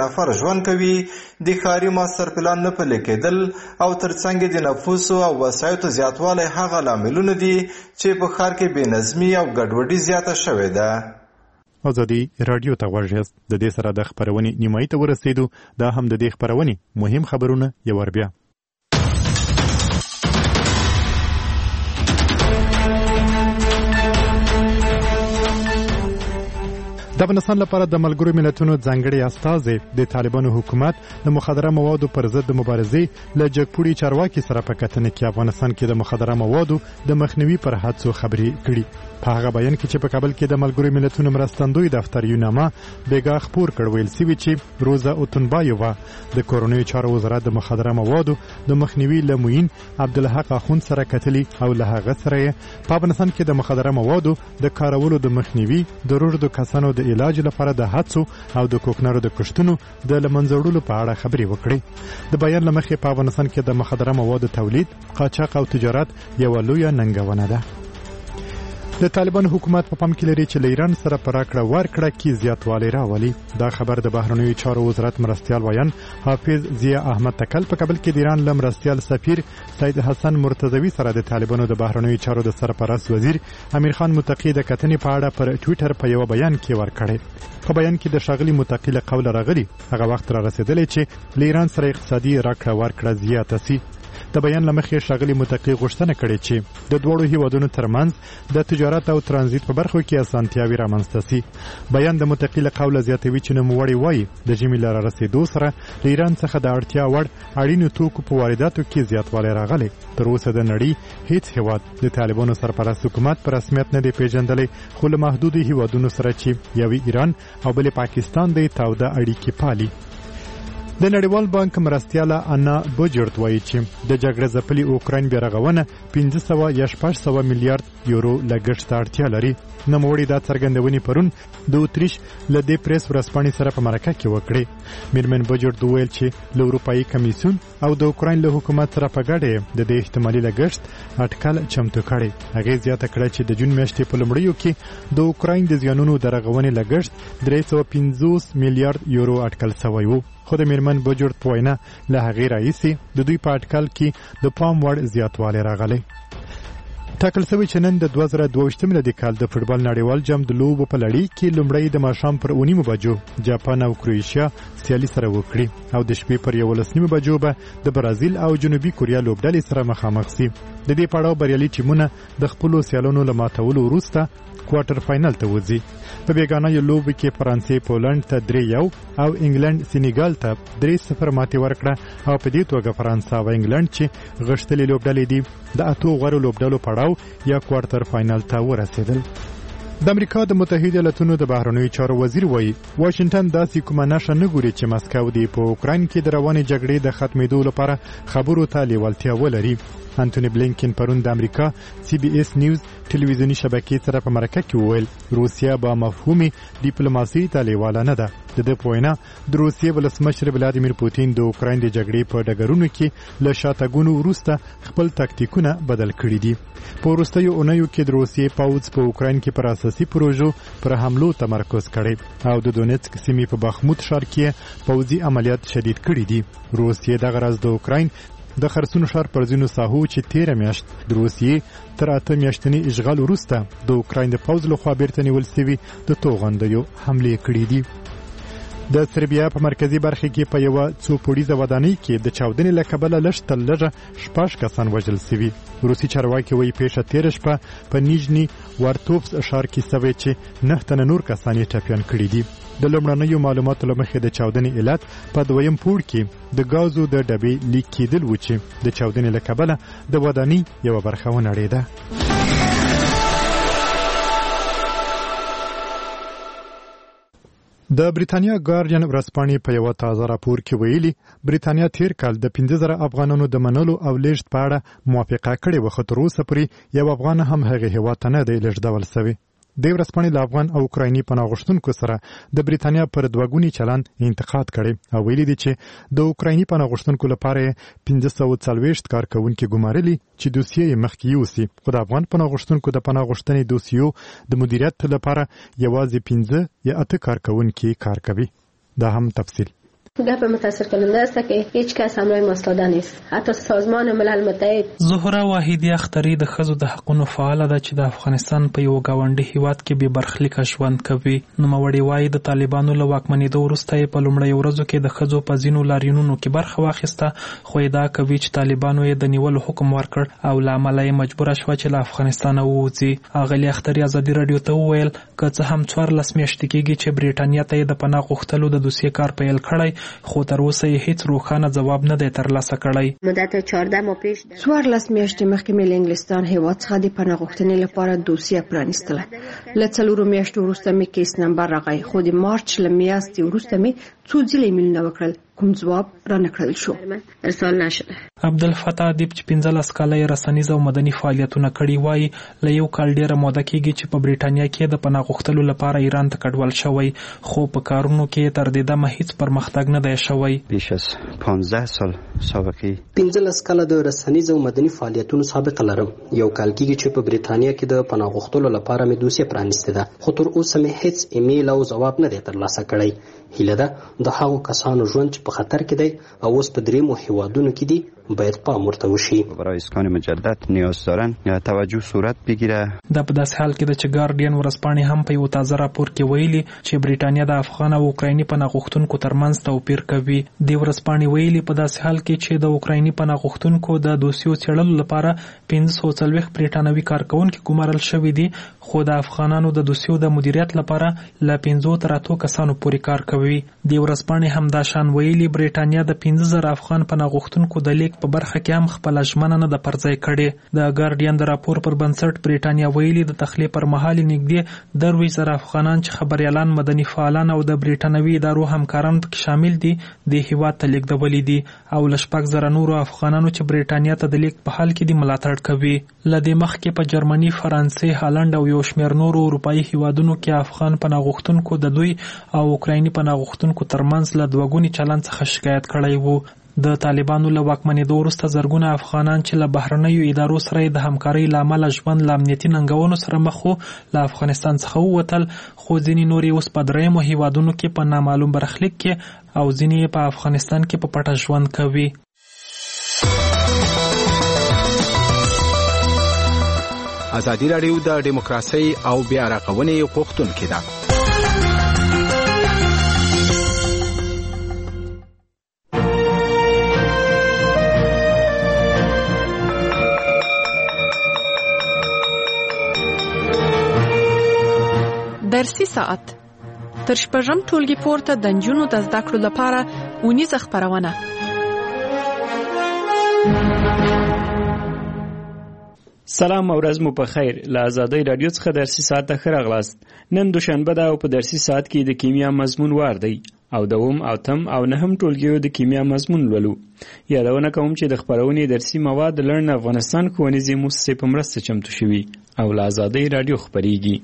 نفر ژوند کوي د ښاري ماستر پلان نه پلي کېدل او ترڅنګ د نفوسو او وسایطو زیاتوالی هغه لاملونه دي چې په ښار کې بېنظمي او ګډوډي زیاته شوې ده. ازادي رادیو ته غوږ یاست. د دې سره د خپرونې نیمایي ته ورسېدو. دا هم د دې خپرونې مهم خبرونه یو ور بیا. د افغانستان لپاره د ملګرو ملتونو ځانګړي استازی د طالبانو حکومت د مخدره موادو پر ضد د مبارزې له جګپوړي چارواکي سره په کتنه کې افغانستان کې د مخدره موادو د مخنیوي پر هڅو خبرې کړي. په هغه بیان کې چې په کابل کې د ملګرو ملتونو مرستندوی دفتر یوناما بیګا خبر کړ ویل سوي چې روزا اوتنبایووا د کورونی چارو وزارت د مخدره موادو د مخنیوي لموین عبدالحق اخوند سره کتلی او له هغه سره په افغانستان کې د مخدره موادو د کارولو د مخنیوي د روږدو کسانو د علاج لپاره د هڅو او د کوکنارو د کښتونو د لمنځوړلو په اړه خبرې وکړي. د بیان لمخې په افغانستان کې د مخدره موادو تولید، قاچاق او تجارت یو لویه ننګونه ده. د طالبان حکومت په پام کې لري چې له ایران سره په راکړه ورکړه کې زیاتوالی راولي. دا خبر د بهرنیو چارو وزارت مرستیال ویان حافظ ضیا احمد تکل په کابل کې د ایران له مرستیال سفیر سید حسن مرتضوی سره د طالبانو د بهرنیو چارو د سرپرست وزیر امیر خان متقی د کتنې په اړه پر ټویټر په یو بیان کې ورکړی. په بیان کې د ښاغلي متقی له قوله راغلي هغه وخت را رسېدلی چې له ایران سره اقتصادي راکړه ورکړه زیاته سي. د بیان لمخې ښاغلي متقی غوښتنه کړې چې د دواړو هیوادونو ترمنځ د تجارت او ترانزیت په برخو کې اسانتیاوې رامنځته سي. بیان د متقی له قوله زیاتوي چې نوموړی وایي د ژمي له رارسېدو سره له ایران څخه د اړتیا وړ اړینو توکو په وارداتو کې زیاتوالی راغلی. تر اوسه د نړۍ هیڅ هیواد د طالبانو سرپرست حکومت په رسمیت نه دی پیژندلی، خو له محدودو هیوادونو سره چې یوې ایران او بلې پاکستان دی تاوده اړیکې پالي. د نړیوال بانک مرستیاله انا بوجرت وایي چې د جګړې ځپلي اوکراین بیارغونه 500 یا 600 میلیارډ یورو لګښت ته اړتیا لري. نوموړي دا څرګندونې پرون د اتریش له دې پریس ورځپاڼې سره په مرکه کې وکړې. میرمن بوجرت وویل چې له اروپایي کمیسیون او د اوکراین له حکومت سره په ګډه د دې احتمالي لګښت اټکل چمتو کړی. هغې زیاته کړه چې د جون میاشتې په لومړیو کې د اوکراین د زیانونو د رغونې لګښت 350 میلیارډ یورو اټکل شوی و. خو د میرمن بوجرت په وینا له هغې راهیسې د دوی په اټکل کې د پام وړ زیاتوالی راغلی. ټاکل شوی چې نن د 2022 میلادي کال د فوټبال نړیوال جام د لوبو په لړۍ کې لومړی د ماښام پر 9 بجو جاپان او کروشیا سیالي سره وکړي او د شپې پر 11 بجو به د برازیل او جنوبي کوریا لوبډلې سره مخامخ شي. د دې پړاو بریالي ټیمونه د خپلو سیالانو له ماتولو وروسته کوارټر فاینل ته وځي. په بیګانه یو لوب کې فرانسې پولند ته 3-1 او انګلند سینیګال ته 3-0 ماتې ورکړه او په دې توګه فرانسه او انګلند چې غښتلې لوبډلې دي د اتو غوړو لوبډلو پړاو یا کوارټر فاینل ته ورسېدل. د امریکا د متحده ایالاتونو د بهرنیو چارو وزیر وایي واشنگټن داسې کومه نښه نه ګوري چې مسکو دی په اوکراین کې د روانې جګړې د ختمېدو لپاره خبرو ته لیوالتیا ولري. انټونی بلینکن پرون د امریکا CBS نیوز ټلویزیونی شبکې سره په مرکه کې وویل روسیا با مفهومي ډیپلوماسي ته لیواله نه ده. د دې په وینا د روسیې ولسمشر ولادیمیر پوتین د اوکراین د جګړې په ډګرونو کې له شاتګونو وروسته خپل تاکتیکونه بدل کړي دي. په وروستیو اونیو کې د روسیې پوځ په اوکراین کې پر اساسي پروژو پر حملو تمرکز کړی او د دونیتسک سیمې په بخموت ښار کې پوځي عملیات شدید کړي دي. روسیې دغه راز د اوکراین د خرسون ښار پر ځینو ساحو چې 13 میاشت د روسیې تر 8 میاشتني اشغال وروسته د اوکراین د پوځ لخوا بیرته نیول شوي د توغندیو حملې کړي دي. د سربیا په مرکزی برخه کې په یو څو پوړیزه ودانۍ کې د چاودنې له کبله لږ تر لږه 6 کسان وژل شوي. روسي چارواکي وایي پیښه تېره شپه په نیژني وارتوفس ښار کې شوې چې 9 تنه نور کسان یې ټپیان کړي دي. د لومړنیو معلوماتو له مخې د چاودنې علت په دویم پوړ کې د ګازو د ډبې لیک کېدل و چې د چاودنې له کبله د ودانۍ یوه برخه ونړېده. د بریتانیا ګارډین ورځپاڼې په یو تازه راپور کې ویلي بریتانیا تیر کال د 15000 افغانانو د منلو او لیږد په اړه موافقه کړې و، خو تر اوسه پورې یو افغان هم هغه هیواد ته نه دی لیږدول شوی. د ورځپاڼې له افغان او اوکرایني پناه غوښتونکو سره د بریتانیا پر دوګونی چلند انتقاد کړي او ویلي دي چې د اوکرایني پناه غوښتونکو لپاره 1540 کارکونکو ګمارلي چې دوسیې مخکې یوسي، خو د افغان پناه غوښتونکو د پناه غوښتنې دوسیو د مدیریت لپاره یوازې 15 یا 8 کارکونکو کار کوي. دا هم تفصیل گپ متاثر کننده است که هیچ کس همراه ما ایستاده نیست. حتی سازمان ملل متحد. زهره واحدی اختری د ښځو د حقونو فعاله ده چې د افغانستان په یو گاونډي هیواد کې به برخلیک ژوند کوي. نوموړې وایي د طالبانو له واکمنېدو وروسته یې په لومړیو ورځو کې د ښځو په ځینو لاریونونو کې برخه واخیسته، خو ادعا کوي چې طالبانو یې د نیولو حکم ورکړ او له امله یې مجبوره شوه چې له افغانستانه ووځي. اغلې اختري ازادي راډیو ته وویل که څه هم 14 میاشتې کېږي چې برېټانیا ته یې د پناه غوښتلو د دوسیې کار پیل کړی، خو تر اوسه یې هیڅ روښانه ځواب نه دی ترلاسه کړی. مدت 14 ماه پیش 14 میاشتې مخکې مې له انګلستان هیواد څخه د پناه غوښتنې لپاره دوسیه پرانیستله. له 4 میاشتو وروسته مې کیس نمبر راغی، خو د مارچ له میاشتې وروسته مې څو ځله ایمیلونه وکړل، کوم ځواب را نه کړل شو، ارسال نشده. عبدالفتاح ادیب چې 15 کاله یې رسنیز او مدني فعالیتونه کړي وایي له یو کال ډیره موده کېږي چې په برېټانیا کې د پناه غوښتلو لپاره ایران ته کډوال شوی، خو په کارونو کې تر دې دمه هیڅ پرمختګ نه دی شوی. بیش از 15 سال سابقه 15 کاله د رسنیز او مدني فعالیتونو سابقه لرم. یو کال کېږي چې په برېټانیا کې د پناه غوښتلو لپاره مې دوسیه پرانیستې ده، خو تر اوسه مې هیڅ ایمیل او ځواب نه دی ترلاسه کړی. هیله ده د هغو کسانو ژوند چې په خطر کې دی او اوس په دریمو هیوادونو کې دي باید پام ورته وشي. برای اسکان مجدد نیاز دارن توجه صورت بگیره. دا په داسې حال کې ده چې ګارډین ورځپاڼې هم په یو تازه راپور کې ویلي چې برېټانیا د افغان او اوکرایني پناه غوښتونکو ترمنځ توپیر کوي. د ورځپاڼې ویلي په داسې حال کې چې د اوکرایني پناه غوښتونکو د دوسیو څېړلو لپاره 540 برېټانوي کارکونکي ګمارل شوي دي، خو د افغانانو د دوسیو د مدیریت لپاره له 5 تر 8 کسانو پورې کار کوي. د ورځپاڼې هم دا شان ویلي برېټانیا د 15000 افغان پناه غوښتونکو د لیک په برخه کې هم خپل ژمنه نه ده پرځای کړې. د ګارډین د راپور پر بنسټ برېټانیا ویلي د تخلیه پر مهال نږدې 20,000 افغانان چې خبريالان، مدني فعالان او د برېټانوي ادارو همکاران پکې شامل دي د هیواد ته لیږدولي دي او له 6,000 نورو افغانانو چې برېټانیا ته د لیک په حال کې دي ملاتړ کوي. له دې مخکې په جرمني، فرانسې، هالند او یو شمېر نورو اروپایي هیوادونو کې افغان پناه غوښتونکو د دوی او اوکرایني پناه غوښتونکو ترمنځ له دوګوني چلند څخه شکایت کړی وو. د طالبانو له واکمنېدو وروسته زرګونه افغانان چې له بهرنیو ادارو سره د همکارۍ له امله ژوند له امنیتي ننګونو سره مخ وو له افغانستان څخه ووتل، خو ځینې نور یې اوس په درېیمو هیوادونو کې په نامعلوم برخلیک کې او ځینې په افغانستان کې په پټه ژوند کوي. ازادي راډیو د ډیموکراسي او بیا رغونې غوښتونکې ده. درسي ساعت تر شپږم ټولګي پورته د نجونو د زده کړو لپاره اونیزه خپرونه. سلام او ورځ مو په خیر. له ازادۍ راډیو څخه درسي ساعت ته ښه راغلاست. نن دوشنبه ده او په درسي ساعت کې د کیمیا مضمون وار دی او دوم او تم او نهم ټولګیو د کیمیا مضمون لولو. یادونه کوم چې د خپرونې درسي مواد لړن افغانستان ښوونیزې موسسې په مرسته چمتو شوي او له ازادۍ راډیو خپریږي.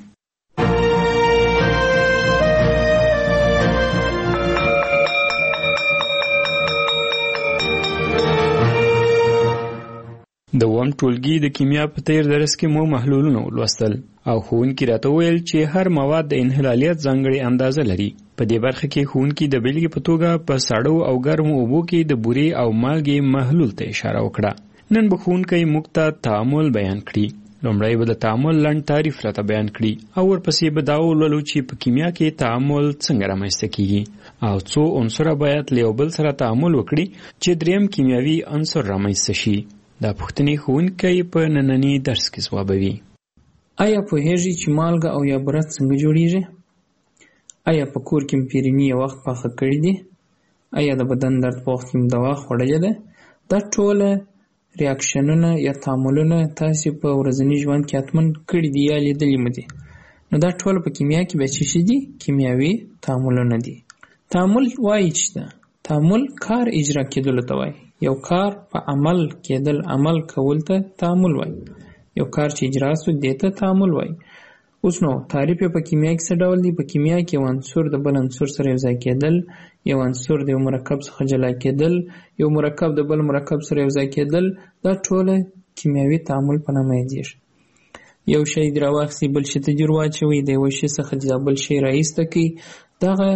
د اووم ټولګي د کیمیا په تیر درس کې مو محلولونه ولوستل او ښوونکي راته ویل چې هر مواد د انحلالیت ځانګړې اندازه لري. په دې برخه کې ښوونکي د بیلګې په توګه په ساړو او ګرمو اوبو کې د بورې او مالګې محلول ته اشاره وکړه. نن به ښوونکی موږ ته تعامل بیان کړي. لومړی به د تعامل لنډ تعریف راته بیان کړي او ورپسې به دا ولولو چې په کیمیا کې تعامل څنګه رامنځته کیږي او څو عنصره باید له یو بل سره تعامل وکړي چې دریم کیمیاوي عنصر رامنځته شي. دا پوښتنې ښوونکی په ننني درس کې ځوابوي. آیا پوهیږئ چې مالګه او یا بوره څنګه جوړیږي؟ آیا په کور کې فرني یو وخت پاخه کړي دي؟ آیا د بدن درد په وخت کې دوا خوړلې ده؟ دا ټول ریاکشنونه یا تعاملونه تاسو په ورځني ژوند کې حتمن کړي دي یا لیدلي مو دي. نو دا ټول په کیمیا کې به څه دي؟ کیمیاوي تعاملونه دي. تعامل وایي چې تعامل کار اجرا کېدل ته وایي. یو کار په عمل کېدل، عمل کول ته تعامل وایي. یو کار چې اجرا شو دې ته تعامل وایي. اوس نو تعریف په کیمیا کې څه ډول دی؟ په کیمیا کې یو عنصر د بل عنصر سره یوځای کېدل، یو عنصر د یو مرکب څخه جلا کېدل، یو مرکب د بل مرکب سره یوځای کېدل، دا ټول کیمیاوي تعامل په نامه یادېږي. یو شی راواخلئ، بل شي ته جوړ واچوئ، د یو شي څخه د بل شي راایسته کړئ. دغه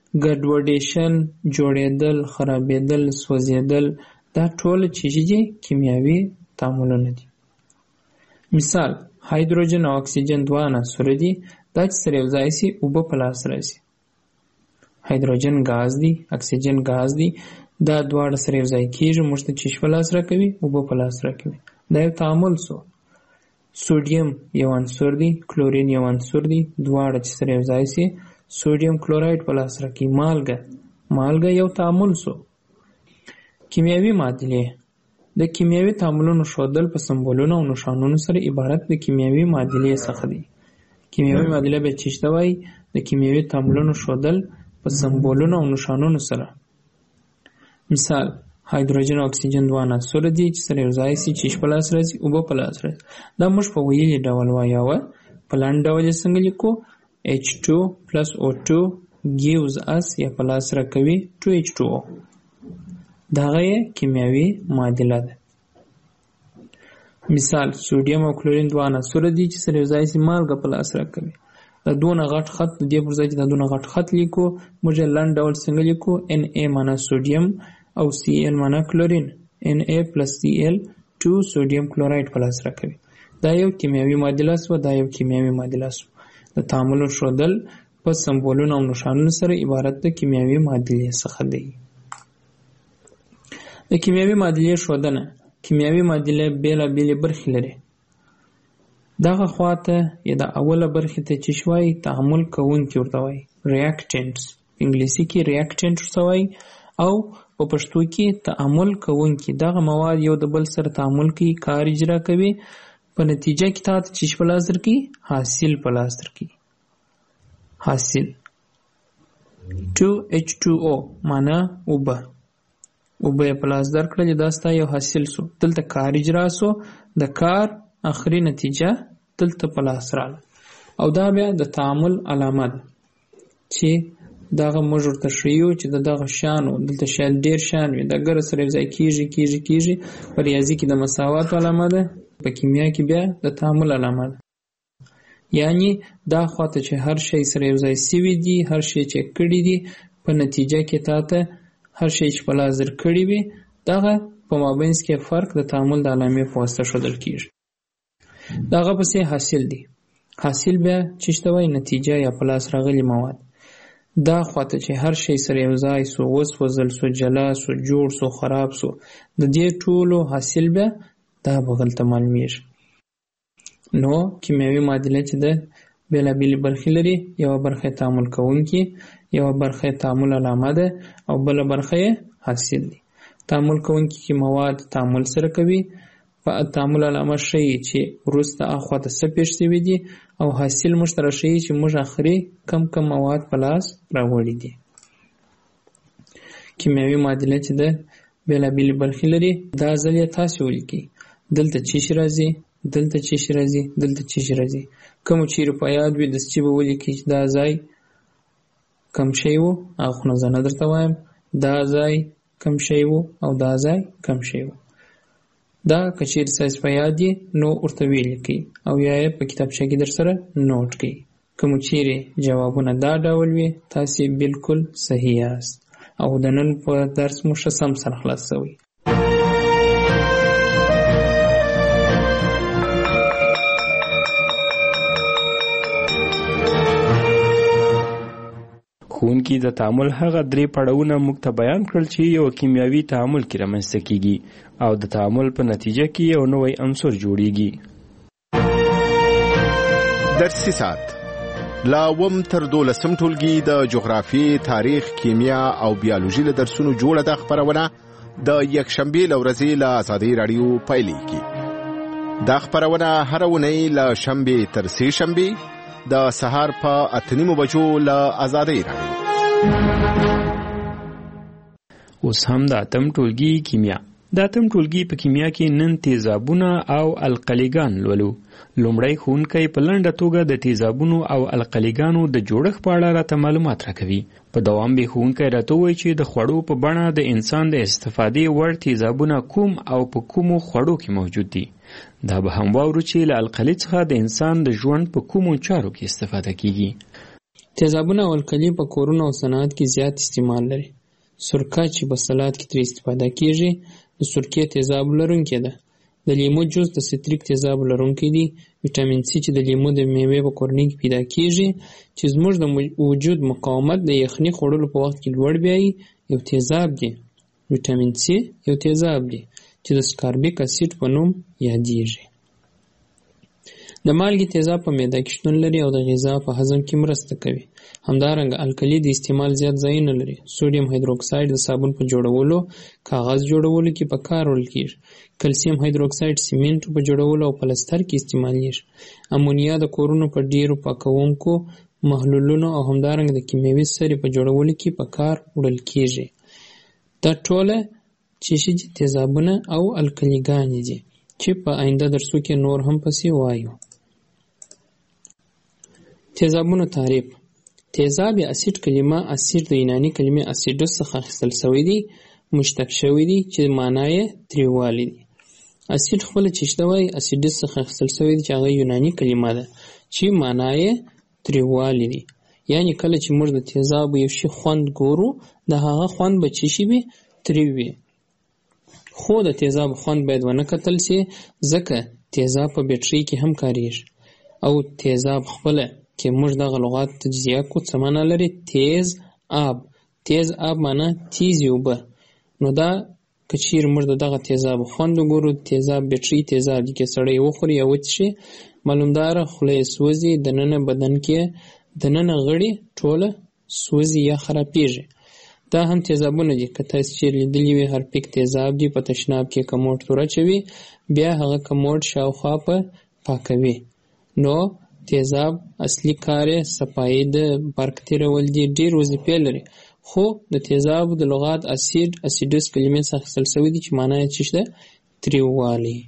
ګډوډیشن، جوړېدل، خرابېدل، سوځېدل، دا ټول چیزې دي کیمیاوي تعاملونه دي. مثال هایدروجن او اکسیجن دوه عناصر دي، دا چې سره یو ځای شي اوبه په لاس راځي. هایدروجن ګاز دی، اکسیجن ګاز دی، دا دواړه سره یو ځای کېږي، موږ ته چیش په لاس راکوي، اوبه په لاس راکوي. دا یو تعامل سو. سوډیم یو عنصر دی، کلورین یو عنصر دی، دواړه چې سره یو ځای شي سوډیم کلوراید په لاس راکوي. مالګه یو تعامل سو. کیمیاوي معادلې د کیمیاوي تعاملونو ښودل په سمبولونو او نښانونو سره عبارت د کیمیاوي معادلې څخه دی. کیمیاوي معادله به چی ته وایي؟ د کیمیاوي تعاملونو ښودل په سمبولونو او نښانونو سره. مثال هایدروجن او اکسیجن دوه عناصر دي چې سره یو ځای شي، چیش په لاس راځي، اوبه په لاس راځي. دا موږ په ویلي ډول وایو. په لاندې ډول یې څنګه لیکو؟ H2 plus O2 gives us یا په لاس راکوي 2H2O. دغه یې کیمیاوي معادله ده. مثال سوډیم او کلورین دوه عناصر دي چې سره یو ځای شي، مالګه په لاس راکوي. دا دونه غټ خط د دې پر ځای چې دا دونه غټ خط لیکو، موږ یې لاندې ډول څنګه لیکو؟ Na معنا سوډیم او Cl معنا کلورین. Na plus Cl 2 سوډیم کلوراید په لاس راکوي. دا یو کیمیاوي معادله سو. د تعاملونو ښودل په سمبولونو او نښانونو سره عبارت د کیمیاوي معادلې څخه دی. د کیمیاوي معادلې ښودنه. کیمیاوي معادله بېلابېلې برخې لري. دغه خواته یا د اوله برخې ته چې شوای تعامل کوونکي ورته وایي، ریاکټنټس. انګلیسي کې ریاکټنټ ورته وایي او په پښتو کې تعامل کوونکي. دغه مواد یو د بل سره تعامل کوي، کار اجرا کوي، په نتیجه کې تاسو چې په لاس درکې حاصل په لاس درکې. حاصل 2H2O معنا اوبه په لاس درکړل، دا ستا یو حاصل سو. دلته کار اجرا سو، د کار اخري نتیجه دلته په لاس رااله. او دا بیا د تعامل علامه ده چې دغه موږ ورته ښیو چې دغه شانو دلته شاید ډېر شان وي، دا ګره سره یو ځای کېږي. په ریاضي کې د مساوات علامه ده، په کیمیا کې بیا د تعامل علامه ده. یعنی دا خواته چې هر شی سره یو ځای سوي دي، هر شی چې کړي دي، په نتیجه کې تاته هر شی چې په لاس درکړي وي، دغه په مابینځ کې فرق د تعامل د علامې په واسطه ښودل کېږي. دغه پسې حاصل دی. حاصل بیا چې ته وایي نتیجه یا په لاس راغلي مواد. دا خواته چې هر شی سره یو ځای سو، وسوځل سو، جلا سو، جوړ سو، خراب سو، د دې ټولو حاصل بیا دا بغل ته معلومیږي. نو کیمیاوي معادله چې ده بېلابېلې برخې لري. یوه برخه تعامل کوونکي، یوه برخه تعامل علامه ده او بله برخه حاصل دی. تعامل کوونکي کې مواد تعامل سره کوي، په تعامل علامه ښیي چې وروسته اخواته څه پېښ شوي دي، او حاصل موږ ته راښیي چې موږ اخري کم مواد په لاس راوړي دي. کیمیاوي معادله چې ده بېلابېلې برخې لري. دا ځل یې تاسې ولیکئ. دلته چی شي راځي، دلته چی شي راځي، دلته چی شي راځي. کوم چیرې په یاد وي دسچې به ولیکئ چې دا ځای کم شی و، هغه خو نه زه نه درته وایم. دا ځای کم شی و او دا ځای کم شی و. دا که چیرې ستاسې په یاد یې نو ورته ولیکئ او یا یې په کتابچه کې در سره نوټ کړئ. کوم چیرې جوابونه دا ډول وي تاسې بالکل صحیح یاست او د نن په درس مو ښه سم سره خلاص شوی. ښوونکي د تعامل هغه درې پړاوونه موږ ته بیان کړل چې یو کیمیاوي تعامل کې رامنځته کیږي او د تعامل په نتیجه کې یو نوی عنصر جوړیږي. درسي ساعت لا وم تر 12 ټولګي د جغرافي، تاریخ، کیمیا او بیولوژي له درسونو جوړه د خبرونه د یکشنبه لورځي له آزادي رادیو پایلیږي. دا خبرونه هر ونی له شنبه تر سه شنبه د سهار په 8:30 بجو له آزادي رادیو. اوس هم د اتم ټولګي کیمیا. د اتم ټولګي په کیمیا کې نن تیزابونه او القلیګان لولو. لومړی ښوونکی په لنډه توګه د تیزابونو او القلیګانو د جوړښت په اړه راته معلومات راکوي. په دوام به ښوونکی راته وایي چې د خوړو په بڼه د انسان د استفادې وړ تیزابونه کوم او په کومو خوړو کې موجود دي. دا به هم واورو چې له القلي څخه د انسان د ژوند په کومو چارو کې استفاده کیږي. تیزابونه او الکلي په کورونو او صنعت کې زیات استعمال لري. سرکه چې په سلاد کې ترې استفاده کیږي د سرکې تیزاب لرونکې ده. د لیمو جوس د ستریک تیزاب لرونکی دی. ویټامین سی چې د لیمو د میوې په کورنۍ کې پیدا کیږي چې زموږ د وجود مقاومت د یخني خوړلو په وخت کې لوړ بیایي یو تیزاب دی. ویټامین سی یو تیزاب دی چې د سکاربیک اسید په نوم یادیږي. د مالګې تیزاب په معده کې شتون لري او د غذا په هضم کې مرسته کوي. همدارنګه الکلي د استعمال زیات ځای نه لري. سوډیم هایدروکساید د صابون په جوړولو، کاغذ جوړولو کې په کار وړل کیږي. کلسیم هایدروکساید سیمنټ په جوړولو او پلستر کې استعمالیږي. امونیا د کورونو په ډیرو پاکونکو محلولونو او همدارنګه د کیمیاوي سرې په جوړولو کې په کار وړل کیږي. دا ټوله چې تیزابونه او الکلیګانې دي چې په آینده درسو کې نور هم پسې وایو. تیزابونو تعریف. تیزاب یا اسید کلمه اسید د یوناني کلمې اسیدوس څخه اخیستل شوی دی، مشتق شوی دی چې معنی یې تریوالی دی. اسید خپل چې شته وای اسیدوس څخه اخیستل شوی دی چې هغه یوناني کلمه ده چې معنی یې تریوالی دی. یعنی کله چې موږ د تیزاب یو شی خوند ګورو د هغه خوند به چې شي وي تریو وي. خو د تیزاب خوند باید ونه کتل شي ځکه تیزاب په بیټرۍ کې هم کاریږي او تیزاب خپل که موږ دغه لغات تجزیه کو څه معنا لري؟ تیز آب. تیز آب معنا تیزې اوبه. نو دا که چیرې موږ دغه تیزاب خوند وګورو، تیزاب بیټرۍ تیزاب دي، که سړی وخوري یا وڅښي معلومداره خوله یې سوځي، دننه بدن کې دننه غړي ټوله سوځي یا خرابېږي. دا هم تیزابونه دي. که تاسو چیرې لیدلي وي هرپیک تیزاب دي په تشناب کې کموډ تور اچوي بیا هغه کموډ شاوخوا په پاکوي. نو تیزاب اصلي کار یې صفایي د برق تېرول دي. ډېر وظیفې لري خو د تیزاب د لغات اسید اسیدوس کلمې څخه اخیستل شوي دي چې معنی یې څه ده؟ تریووالی.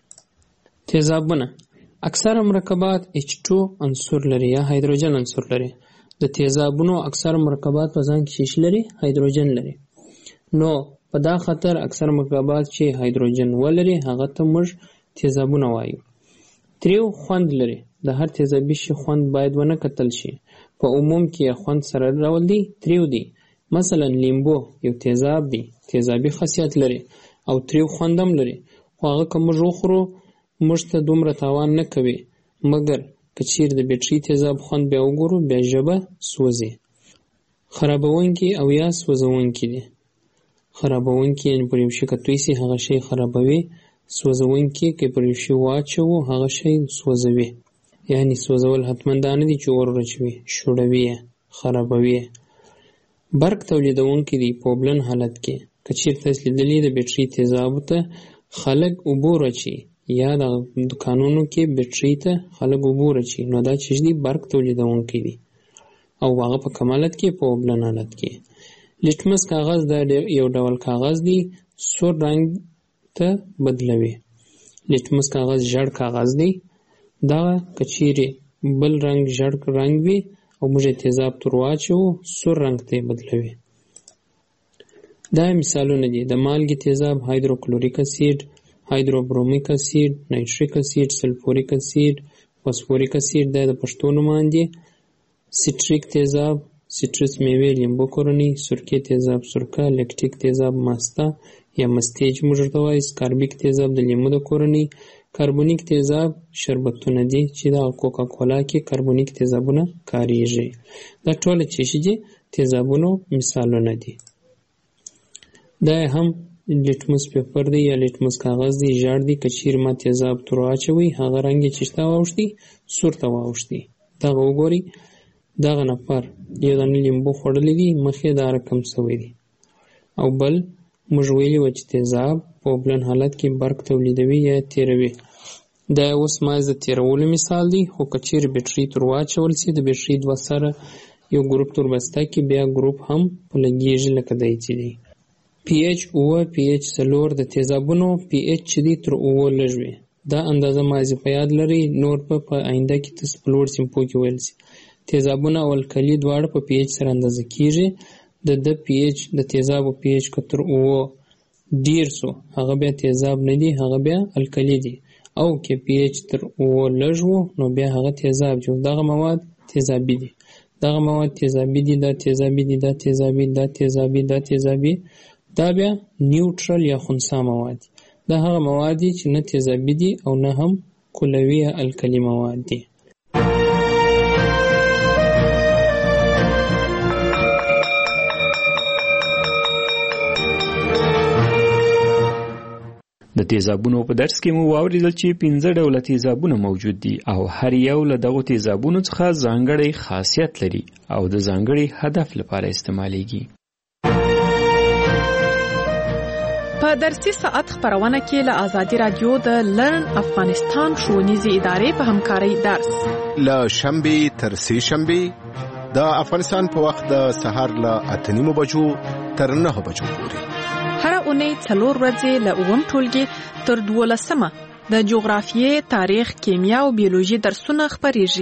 تیزابونه اکثره مرکبات H2 عنصر لري یا هایدروجن عنصر لري. د تیزابونو اکثره مرکبات په ځان کې څه لري؟ هایدروجن لري. نو په دا خاطر اکثره مرکبات چې هایدروجن ولري هغه ته موږ تیزابونه وایو. تریو خوند لري. د هر تیزابي شي خوند باید ونه کتل شي. په عموم کې خوند سره ډول دی تریو دی. مثلا لیمبو یو تیزاب دی، تیزابي خاصیت لري او تریو خوند هم لري. خو هغه که موږ وخورو موږ ته دومره تاوان نه کوي، مګر که چیرې د بیټرۍ تیزاب خوند بیا وګورو بیا ژبه سوځي. خرابونکي او یا سوځونکي دي. خرابونکي یعنې پر یو شي که توی سي هغه شی خرابوي. سوځونکي که پر یو شي واچوو هغه شی سوځوي. یعنی سوځول حتما دا نه دي چې اور واچوي، شوړوي یې، خرابوي یې. برق تولیدونکي دي په اوبلن حالت کې. که چیرې تاسو لیدلي د بیټرۍ تیزابو ته خلک اوبه ورچي یا د دکانونو کې بیټرۍ ته خلک اوبه ورچي، نو دا چې دي برق تولیدونکي دي او هغه په کم حالت کې په اوبلن حالت کې. لیټمس کاغذ دا یو ډول کاغذ دی سور رنګ ته بدلوي. لیټمس کاغذ ژړ کاغذ دی. دا که چیرې بل رنګ ژړ رنګ وي او موږ تیزاب تور واچوو سور رنګ ته بدلوي. دا مثالونه دي. د مالګې تیزاب هایدروکلوریک اسید، هایدروبرومیک اسید، نایتریک اسید، سلفوریک اسید، فاسفوریک اسید دا د پښتو نومان دي. سیټریک تیزاب سیټرس میوې لیمبو کورنۍ، سرکې تیزاب سرکه، لیکټیک تیزاب ماسته یا مستې چې موږ ورته وایو، سکاربیک تیزاب د لیمو د کورنۍ، کاربونیک تیزاب شربتونه دي چې د کوکا کولا کې کاربونیک تیزابونه کاریږي. دا ټول چې دي تیزابونو مثالونه دي. دا هم لیټمس پیپر دی یا لیټمس کاغذ دی، ژړ دی. که چیرې ما تیزاب تور واچوي هغه رنګ یې چې ته واوښتي سور ته واوښتي. دغه وګورئ دغه نفر یو دانه لیمبو خوړلی دی مخ یې دا رقم سوی دی. او بل موږ ویلي وه چې تیزاب په اوبلن حالت کې برق تولیدوي یا تیروي. دا اوس مایز د تیرولو مثال دی. خو که چیرې بیټرۍ تور واچول سي د بیټرۍ دوه سره یو ګروپ تور بسته کې بیا ګروپ هم په لګېږي لکه دی چې دی. پی ایچ 9 پی ایچ 4 د تیزابونو پی ایچ چې دی تر 9 لږ وي. دا اندازه ماضي په یاد لرئ، نور په آینده کې تاسو په لوړ سیمپو کې ویل سي. تیزابونه او الکلي دواړه په پی ایچ سره اندازه کیږي. د پی ایچ د تیزابو پی ایچ که تر 9 ډیر سو هغه بیا تیزاب نه دی، هغه بیا الکلي دی. او که پی ایچ تر 9 لږ وو نو بیا هغه تیزاب جو. دغه مواد تیزابي دي. دغه مواد تیزابي دي، دا تیزابي دي، دا تیزابي، دا تیزابي، دا تیزابي. دا بیا نیوټرل یا خنثی مواد دي. دا هغه مواد دي چې نه تیزابي دي او نه هم کلوي یا الکلي مواد دي. د تیزابونو په درس کې مو واوریدل چې 15 ډوله تیزابونه موجود دي او هر یو له دغو تیزابونو څخه ځانګړی خاصیت لري او د ځانګړي هدف لپاره استعمالیږي. په درسي ساعت خبرونه کې له آزادي رادیو د لرن افغانستان ښوونیزې ادارې په همکارۍ درس له شنبې تر سې شنبې د افغانستان په وخت د سهار له 8:30 بجو تر 9 بجو پورې. هر اونۍ 4 ورځې له 9 ټولګي تر 12 د جغرافیې، تاریخ، کیمیا او بیولوژي درسونه خبرېږي.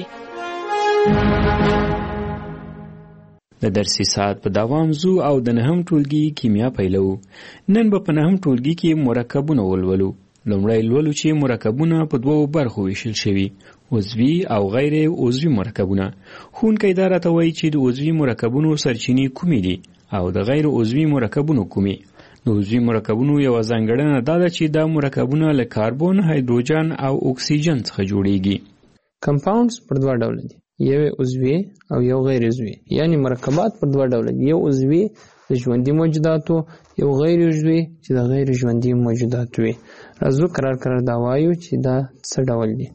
د درسي ساعت په دوام زو او د 9 ټولګي کیمیا پیلو. نن به په 9 ټولګي کې مرکبونه ولولو. لومړی لولو چې مرکبونه په دوو برخو ویشل شوي: عضوي او غیر عضوي مرکبونه. ښوونکی دا راته وایي چې د عضوي مرکبونو سرچینې کومې دي او د غیر عضوي مرکبونو کومې. د عضوي مرکبونو یوه ځانګړنه دا ده چې دا مرکبونه له کاربن، هایدروجن او اکسیجن څخه جوړیږي. کمپاونډز پر دوه ډوله دي، یو عضوي او یو غیر عضوي. یعنی مرکبات پر دوه ډوله دي، یو عضوي د ژوندي موجوداتو، یو غیر عضوي چې د غیر ژوندي موجوداتو وي. راځو قرار دا وایو چې دا څه ډول دي.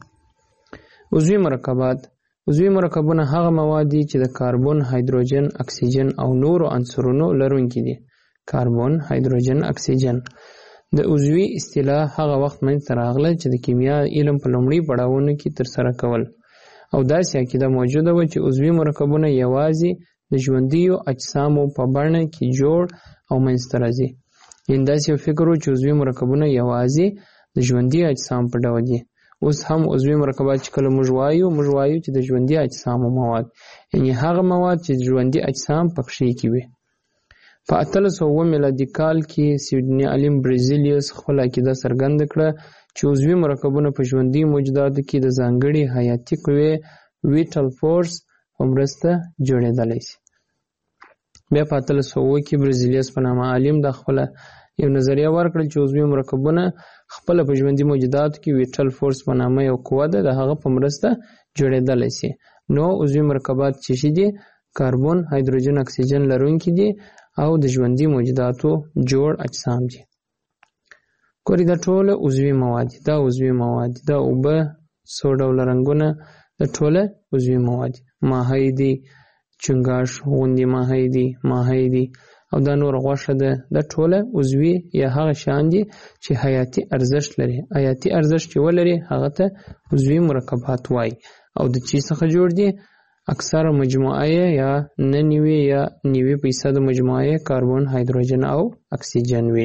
عضوي مرکبات: عضوي مرکبونه هغه مواد دي چې د کاربن، هایدروجن، اکسیجن او نورو عنصرونو لرونکي دي. کاربن، هایدروجن، اکسیجن. د عضوي اصطلاح هغه وخت منځته راغله چې د کیمیا علم په لومړي پړاوونو کې ترسره کول او داسې عقیده موجوده وه چې عضوي مرکبونه یوازې د ژوندیو اجسامو په بڼه کې جوړ او منځته راځي. یعنې داسې یو فکر و چې عضوي مرکبونه یوازې د ژوندي اجسام په ډول دي. اوس هم عضوي مرکبات چې کله موږ وایو چې د ژوندي اجسامو مواد، یعنې هغه مواد چې د ژوندي اجسام پکښې کې وي. په 1809 میلادي کال کې سویډني عالم برزیلیوس خپل عقیده څرګنده کړه چې عضوي مرکبونه په ژوندي موجوداتو کې د ځانګړي حیاتي قوې ویټل فورس په مرسته جوړېدلی شي. بیا په 1800 کې برزیلیوس په نامه عالم دا خپله یو نظریه ورکړل چې عضوي مرکبونه خپله په ژوندي موجوداتو کې ویټل فورس په نامه یو قوه ده، د هغه په مرسته جوړېدلی شي. نو عضوي مرکبات چې شي دي کاربن، هایدروجن، اکسیجن لرونکي دي او د ژوندي موجوداتو جوړ اجسام دي. ګورې دا ټوله عضوي مواد دي. دا عضوي مواد دي، دا اوبه، څو ډوله رنګونه، دا ټوله عضوي مواد دي. ماهی دي، چنګاښ غوندې ماهی دي او دا نور غوښه ده. دا ټوله عضوي یا هغه شیان دي چې حیاتي ارزښت لري. حیاتي ارزښت چې ولري هغه ته عضوي مرکبات وایي. او د چی څخه جوړ دي؟ اکثر مجموعه یا 90% مجموعه کاربن، هایدروجن او اکسیجن وي.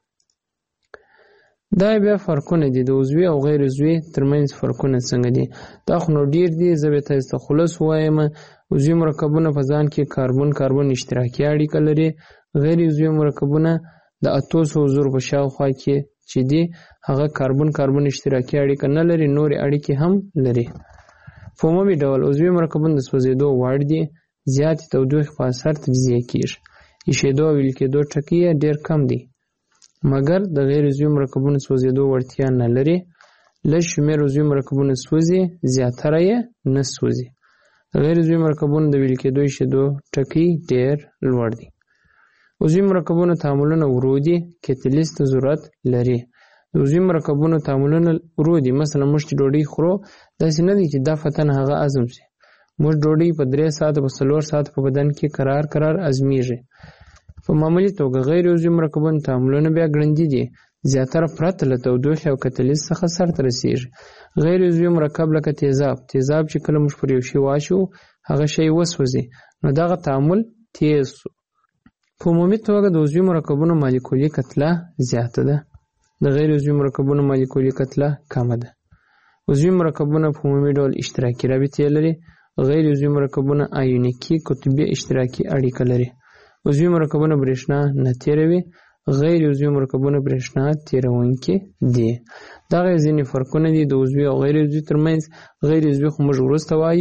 دا بیا فرقونه دي د عضوي او غیر عضوي ترمنځ. فرقونه څنګه دي؟ دا خو نو ډیر دي، زه به تاسو ته خلاص وایم. عضوي مرکبونه په ځان کې کاربن اشتراکي اړیکه لري. غیر عضوي مرکبونه د 800 زره په شاوخوا کې چې دي هغه کاربن اشتراکي اړیکه نه لري، نورې اړیکې هم لري. په عمومي ډول عضوي مرکبونه د سوځېدو وړ دي، زیاتې تودوخې په اثر تجزیه کیږي. ایشېدو او ویلې کېدو ټکي یې ډېر کم دي. مګر د غیر عضوي مرکبونو سوځېدو وړتیا نه لري. لږ شمېر عضوي مرکبونه سوځي، زیاتره یې نه سوځي. د غیر عضوي مرکبونو د ویلې کېدو ایشېدو ټکي ډېر لوړ دي. عضوي مرکبونو تعاملونه ورو دي، کتلیز ته ضرورت لري. د عضوي مرکبونو تعاملونه ورو دي. مثلا موږ چې ډوډۍ خورو داسې نه دي چې دا فتن هغه هضم شي. موږ ډوډۍ په 3 ساعته په 4 ساعته په بدن کې قرار هضمېږي. په معمولي توګه غیر عضوي مرکبونو تعاملونه بیا ګړندي دي، زیاتره پرته له تودوخې او کتلیز څخه سرته رسېږي. غیر عضوي مرکب لکه تیزاب چې کله موږ پر یو شي واچوو هغه شی وسوځي، نو دغه تعامل تیز شو. په عمومي توګه د عضوي مرکبونو مالیکولي کتله زیاته ده، د غیر عضوي مرکبونو مالیکولي کتله کمه ده. عضوي مرکبونه په عمومي ډول اشتراکي رابطې لري. غیر عضوي مرکبونه آیونیکي قطبي اشتراکي اړیکه لري. عضوي مرکبونه برېښنا نه تیروي، غیر عضوي مرکبونه برېښنا تیروونکي دي. دغه ځینې فرقونه دي د عضوي او غیر عضوي ترمنځ. غیر عضوي خو موږ وروسته وایو،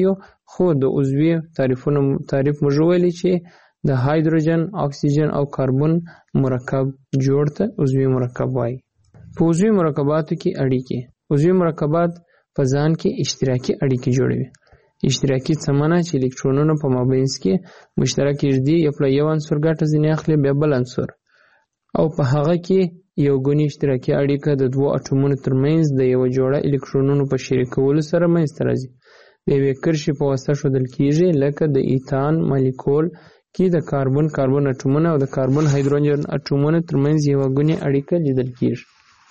خو د عضوي تعریف موږ ویلي چې د هایدروجن، اکسیجن او کاربن مرکب جوړ ته عضوي مرکب وایي. په عضوي مرکباتو کې اړیکې. عضوي مرکبات په ځان کې اشتراکي اړیکې جوړوي. اشتراکي څه معنی چې الکترونونه په مابینځ کې مشترک ږدي، یو عنصر ګټه ځینې اخلي بیا بل عنصر، او په هغه کې یو ګونی اشتراکي اړیکه د دوو اټومونو ترمنځ د یو جوړه الکترونونو په شریکولو سره منځته راځي. د یوې کرښې په واسطه ښودل کیږي، لکه د ایتان مالیکول کې د کاربن اټومونه او د کاربن هایدروجن اټومونو ترمنځ یو ګونی اړیکه لیدل کیږي.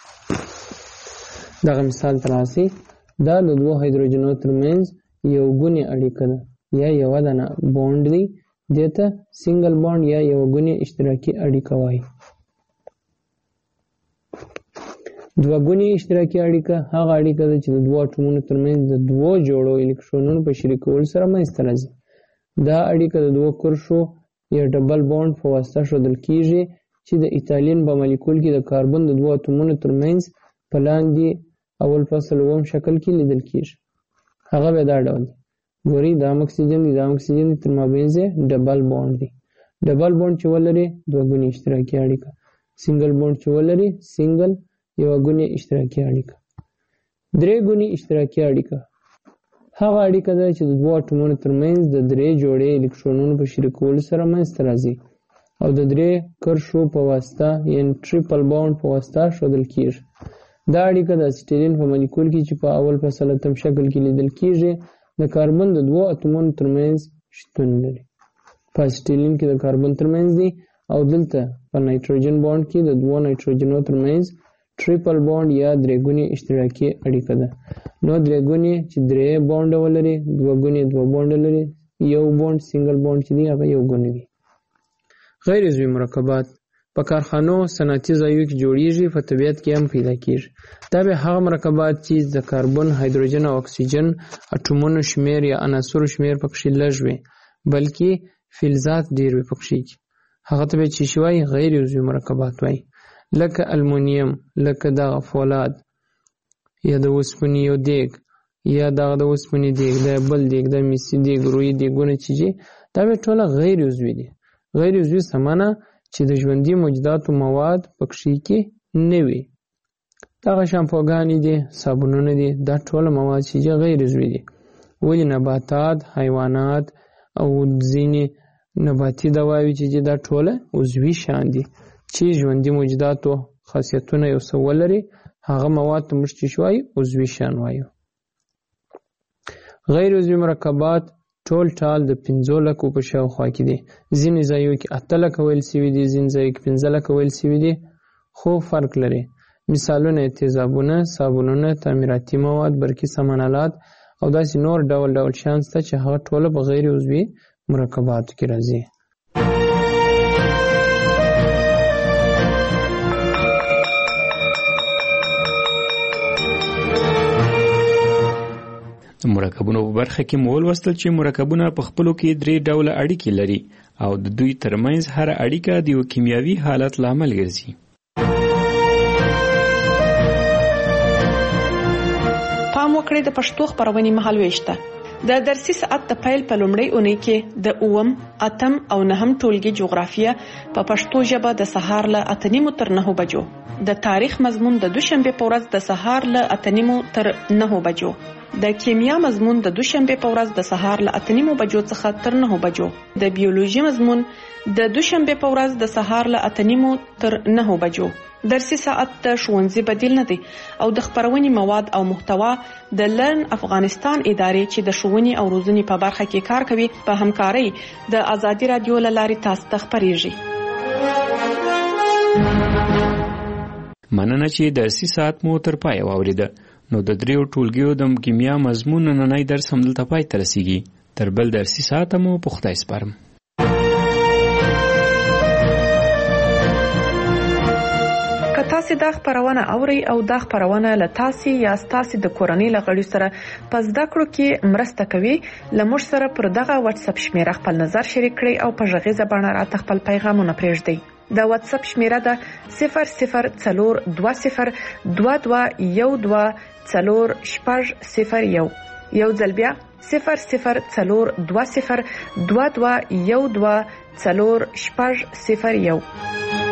دغه مثال تراسي دا د دوو هایدروجنونو ترمنځ یو ګونی اړیکه ده یا یو دانه بوند دی، دته سنگل بوند یا یو ګونی اشتراکي اړیکه وایي. دوه ګونی اشتراکي اړیکه هغه اړیکه ده چې د دوو اټومونو ترمنځ د دوو جوړو الکترونونو په شریکولو سره منځته راځي. دا اړیکه د دوو کرښو یا ډبل بوند په واسطه ښودل کیږي چې د ایتالین په مالیکول کې د کاربن د دوو اټومونو ترمنځ په لاندې اول فصل اوم شکل کې لیدل کیږي. هغه به دا ډول دی. ګورئ دا اکسیجن دی، دا اکسیجن تر مابینځ ډبل بوند دی. ډبل بوند چې ولري دوه ګونی اشتراکي اړیکه. سنگل بوند چې ولري سنگل یو ګونی اشتراکي اړیکه. درې ګونی اشتراکي اړیکه هغه اړیکه ده چې د دوو اټومونو ترمنځ د درې جوړې الکترونونو په شریکولو سره منځته راځي او د درې کرښو په واسطه یعنې ټریپل بوند په واسطه ښودل کیږي. دا اړیکه د اسیټیلین په مالیکول کې چې په اول فصل اتم شکل کې لیدل کیږي د کاربن د دوو اتومونو ترمنځ شتون لري. په اسیټیلین کې د کاربن ترمنځ دی او دلته په نایتروجن بوند کې د دوو نایتروجنونو ترمنځ ټریپل بوند یا درې ګونی اشتراکي اړیکه ده. نو درې ګونی چې درې بوند ولري، دوه ګونی دوه بوند لري، یو بوند سنگل بوند چې دی هغه یو ګونی دی. غیر عضوي مرکبات په کارخانو صنعتي ځایونو کې جوړیږي، په طبیعت کې هم پیدا کیږي. دا به هغه مرکبات چې د کاربن، هایدروجن او اکسیجن اټومونو شمیر یا عناصرو شمیر پکې لږ وي، بلکې فلزات ډیر وي پکې. هغه ته به چې شوی غیر عضوي مرکبات وایي، لکه المونیم، لکه دغه فولاد یا د اوسپنې یو دیګ یا دغه د اوسپنې دیګ، د بل دیګ، د میسي دیګ، روی دیګونه چې دا به ټوله غیر عضوي دي. غیر عضوي څه معنی چې د ژوندي موجوداتو مواد پکې کې نه وي. دغه شامپوګانې دي، صابونونه دي، دا ټوله مواد چې غیر عضوي دي. ولې نباتات، حیوانات او ځینې نباتي دواوې چې دا ټوله عضوي شیان دي چې ژوندي موجوداتو خاصیتونه یو څه ولري، هغه مواد ته موږ چې شوی عضوي شیان وایو. غیر عضوي مرکبات ټول د 5 لکو په شاوخوا کې دي. ځینې ځایو کې 8 لکه ویل سوي دي، ځینې ځایو کې 15 لکه ویل سوي دي، خو فرق لري. مثالونه تیزابونه، صابونونه، تعمیراتي مواد، برقي سامانالات او داسې نور ډول ډول شیان شته چې هغه ټوله په غیر عضوي مرکباتو کې راځي. مرکبونو په برخه کې مو ولوستل چې مرکبونه په خپلو کې 3 ډوله اړیکې لري او د دوی ترمنځ هر اړیکه د یو کیمیاوي حالت لامل ګرځي. پام وکړئ د پښتو خبرونې مهالويشته. د درسي ساعت د پیل په لومړۍ اونۍ کې د 8، 8 او 9 ټولګي جغرافیه په پښتو ژبه د سهار له 8:30 تر 9 بجو، د تاریخ مضمون د دوشنبه په ورځ د سهار له 8:30 تر 9 بجو، د کیمیا مضمون د دوشنبه په ورځ د سهار له 8:30 بجو څخه تر 9 بجو، د بیولوژي مضمون د دوشنبه په ورځ د سهار له 8:30 تر 9 بجو. درسي ساعت د ښوونځي بدیل نه دی او د خبرونې مواد او محتوا د لرن افغانستان ادارې چې د ښوونې او روزنې په برخه کې کار کوي په همکارۍ د ازادي رادیو له لارې تاسو ته خبرېږي. مننه چې درسي ساعت مو تر پای واوریده. نو د 3 ټولګیو د کیمیا مضمون نننۍ درس هم دلته پای ته رسیږي. تر بل درسي ساعت مو په خدای سپارم. تاسو دا خبرونه اوري او دا خبرونه له تاسو یا تاسو د کورنۍ لغړی سره پس دا کړو کې مرسته کوي. لمر سره پر دغه واتس اپ شمیره خپل نظر شریک کړئ او په ژغیزه باندې راته خپل پیغامونه پرېږدئ. دا واتس اپ شمیره ده 004202212401. یو ځل بیا 00402212 12 0 1